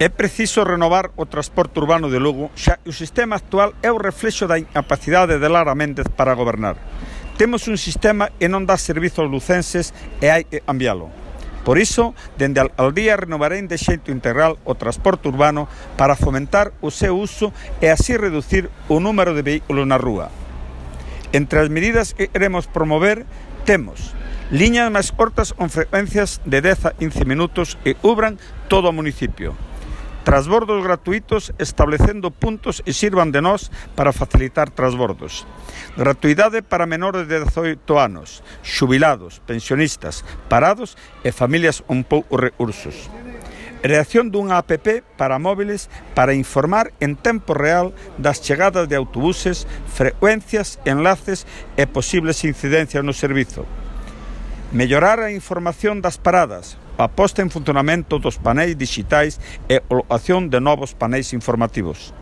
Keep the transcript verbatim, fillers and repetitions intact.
É preciso renovar o transporte urbano de Lugo, xa que o sistema actual é o reflexo da incapacidade de Lara Méndez para gobernar. Temos un sistema que non dá servizo aos lucenses e hai que cambiálo. Por iso, dende a alcaldía renovarei de xeito integral o transporte urbano para fomentar o seu uso e así reducir o número de vehículos na rúa. Entre as medidas que queremos promover, temos liñas máis cortas con frecuencias de dez a quince minutos que cubran todo o municipio. Transbordos gratuitos establecendo puntos e sirvan de nós para facilitar transbordos. Gratuidade para menores de dezoito anos, xubilados, pensionistas, parados e familias con poucos recursos. Creación dunha app para móviles para informar en tempo real das chegadas de autobuses, frecuencias, enlaces e posibles incidencias no servizo. Mellorar a información das paradas, a posta en funcionamento dos paneis digitais e a colocación de novos paneis informativos.